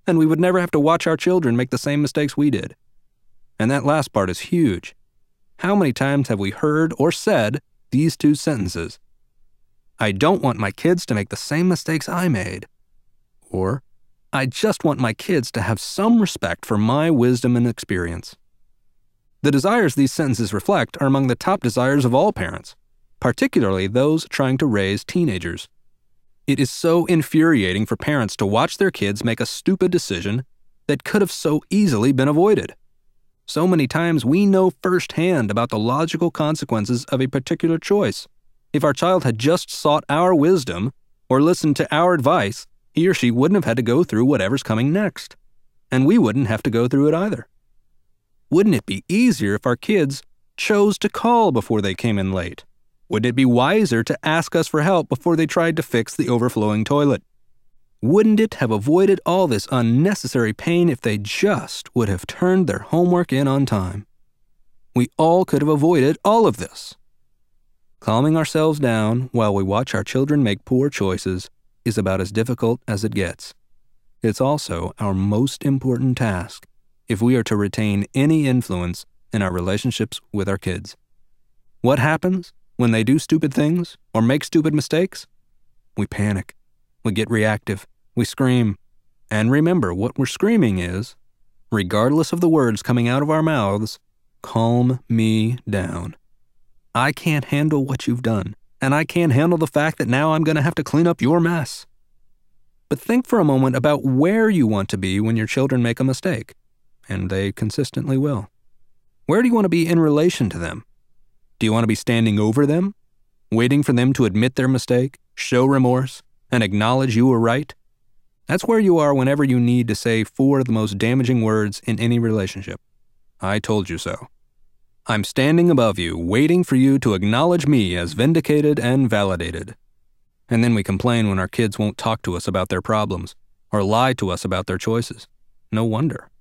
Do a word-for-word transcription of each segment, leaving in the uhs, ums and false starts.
and we would never have to watch our children make the same mistakes we did. And that last part is huge. How many times have we heard or said these two sentences? I don't want my kids to make the same mistakes I made. Or, I just want my kids to have some respect for my wisdom and experience. The desires these sentences reflect are among the top desires of all parents, particularly those trying to raise teenagers. It is so infuriating for parents to watch their kids make a stupid decision that could have so easily been avoided. So many times we know firsthand about the logical consequences of a particular choice. If our child had just sought our wisdom or listened to our advice, he or she wouldn't have had to go through whatever's coming next. And we wouldn't have to go through it either. Wouldn't it be easier if our kids chose to call before they came in late? Wouldn't it be wiser to ask us for help before they tried to fix the overflowing toilet? Wouldn't it have avoided all this unnecessary pain if they just would have turned their homework in on time? We all could have avoided all of this. Calming ourselves down while we watch our children make poor choices is about as difficult as it gets. It's also our most important task if we are to retain any influence in our relationships with our kids. What happens when they do stupid things or make stupid mistakes? We panic. We get reactive. We scream. And remember, what we're screaming is, regardless of the words coming out of our mouths, calm me down. I can't handle what you've done, and I can't handle the fact that now I'm going to have to clean up your mess. But think for a moment about where you want to be when your children make a mistake, and they consistently will. Where do you want to be in relation to them? Do you want to be standing over them, waiting for them to admit their mistake, show remorse, and acknowledge you were right? That's where you are whenever you need to say four of the most damaging words in any relationship. I told you so. I'm standing above you, waiting for you to acknowledge me as vindicated and validated. And then we complain when our kids won't talk to us about their problems, or lie to us about their choices. No wonder.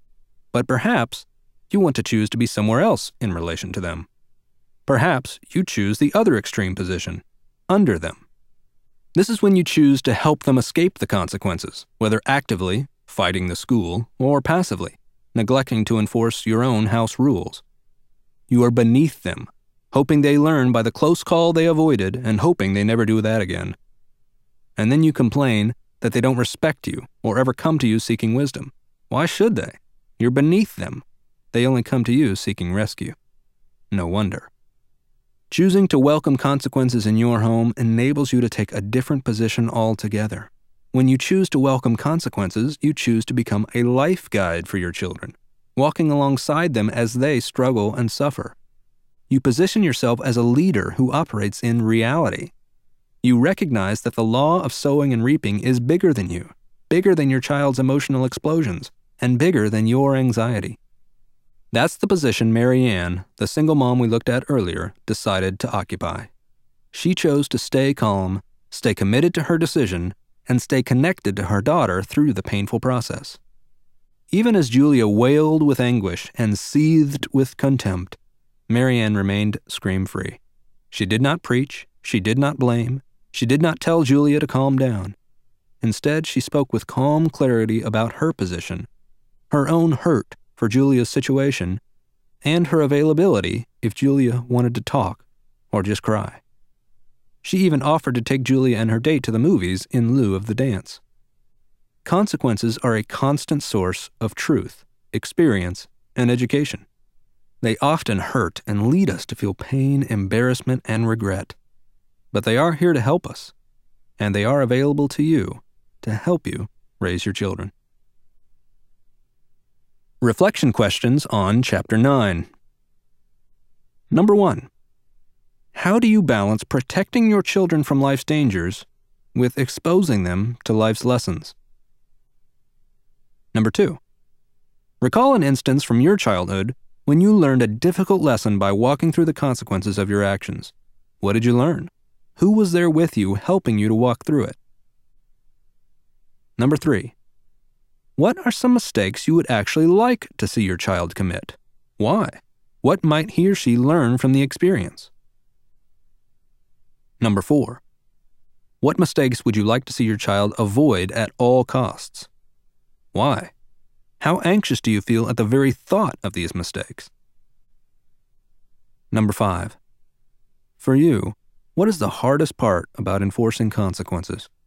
But perhaps you want to choose to be somewhere else in relation to them. Perhaps you choose the other extreme position, under them. This is when you choose to help them escape the consequences, whether actively, fighting the school, or passively, neglecting to enforce your own house rules. You are beneath them, hoping they learn by the close call they avoided and hoping they never do that again. And then you complain that they don't respect you or ever come to you seeking wisdom. Why should they? You're beneath them. They only come to you seeking rescue. No wonder. Choosing to welcome consequences in your home enables you to take a different position altogether. When you choose to welcome consequences, you choose to become a life guide for your children, walking alongside them as they struggle and suffer. You position yourself as a leader who operates in reality. You recognize that the law of sowing and reaping is bigger than you, bigger than your child's emotional explosions, and bigger than your anxiety. That's the position Mary Ann, the single mom we looked at earlier, decided to occupy. She chose to stay calm, stay committed to her decision, and stay connected to her daughter through the painful process. Even as Julia wailed with anguish and seethed with contempt, Mary Ann remained scream-free. She did not preach, she did not blame, she did not tell Julia to calm down. Instead, she spoke with calm clarity about her position, her own hurt for Julia's situation, and her availability if Julia wanted to talk or just cry. She even offered to take Julia and her date to the movies in lieu of the dance. Consequences are a constant source of truth, experience, and education. They often hurt and lead us to feel pain, embarrassment, and regret. But they are here to help us, and they are available to you to help you raise your children. Reflection questions on Chapter nine. Number one. How do you balance protecting your children from life's dangers with exposing them to life's lessons? Number two. Recall an instance from your childhood when you learned a difficult lesson by walking through the consequences of your actions. What did you learn? Who was there with you helping you to walk through it? Number three. What are some mistakes you would actually like to see your child commit? Why? What might he or she learn from the experience? Number four. What mistakes would you like to see your child avoid at all costs? Why? How anxious do you feel at the very thought of these mistakes? Number five. For you, what is the hardest part about enforcing consequences?